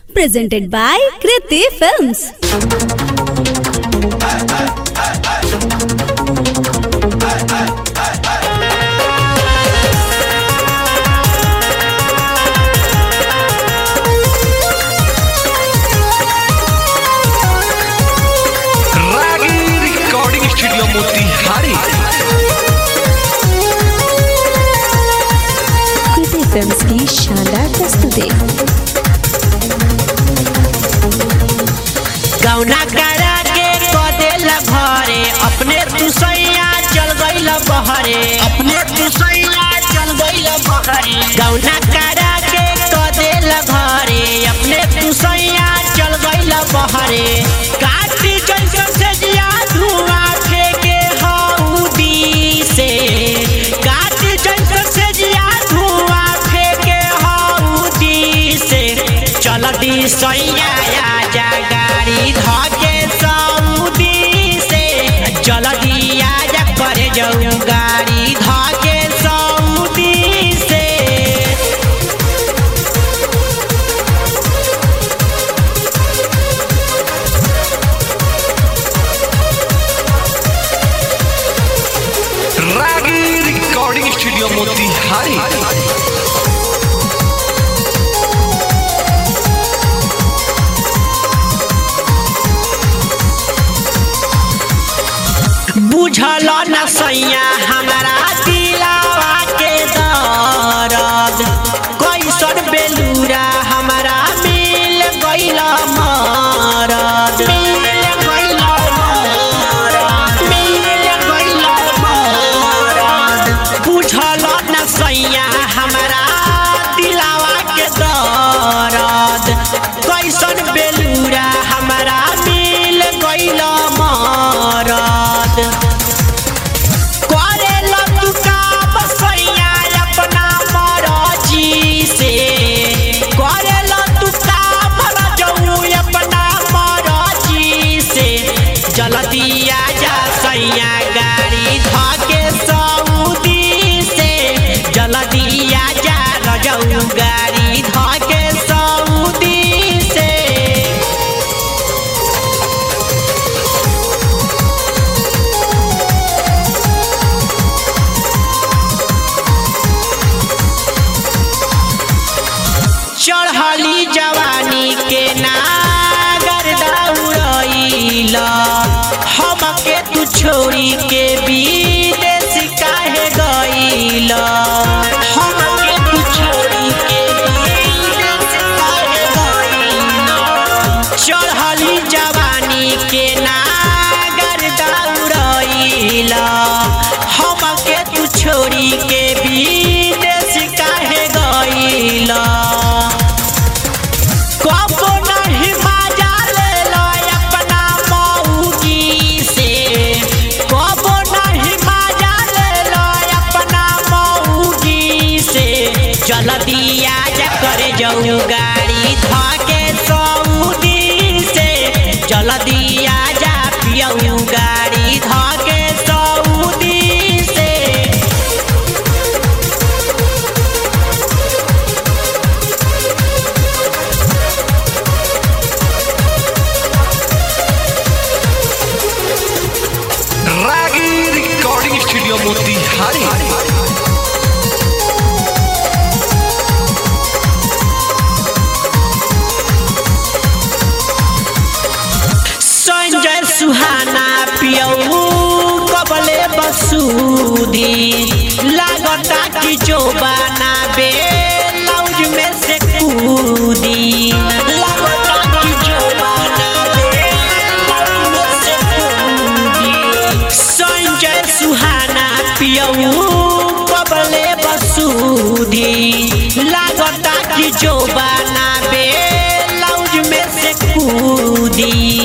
Presented by Kriti Films. Kriti films की शानदार प्रस्तुति। गौना करा के कदेल घरे अपने तुसैया चल गइल बहरे गौना करा के कदेल घरे अपने तुसैया चल गइल बहरे काटी जैसे से जिया धुआं फेंके हौदी से काटी जैसे से जिया धुआं फेंके हौदी से चल दी सैया आजा गाड़ी धके सऊदी से चल दी आजा करे जाऊं गाड़ी धके सऊदी से रागी रिकॉर्डिंग स्टूडियो मोतिहारी। बुझल न सैया हमारा दिलावा के दर्द कैसन बेलूरा हमारा मिल गइल मरद बुझल न सैया हमारा दिलावा के दर्द कैसन बेलूरा हमारा मिल गइल मरद करेला तू काम सैया अपना मरजी से करेला तू काम रजऊ अपना मरजी से जल्दी आजा सैया गाड़ी धके सऊदी से जल्दी आजा रजऊ गाड़ी धके सऊदी से चढ़ली जवानी के नागर दौड़ैला हमके तू छोड़ी के विदेश काहे गइला हमके तू छोड़ी के विदेश काहे गइला चढ़ली जवानी के नागर दौड़ैला हमके तू छोड़ी के विदेश काहे गइला कबो नहीं मजा ले लो अपना मौगी से कबो नहीं मजा ले लो अपना मौगी से जल्दी आजा करे जाऊं गाड़ी धके सऊदी से जल्दी आजा पियऊं गाड़ी धके सऊदी से रागी रिकॉर्डिंग स्टूडियो मोतिहारी। संजय सुहाना पियऊ कबले बसूदी लागता कि जो बनाबे लौज में से कूदी लागता कि जो बनाबे लौज में से कूदी संजय सुहाना पियऊ कबले बसूदी लागता कि जो बनाबे लौज में से कूदी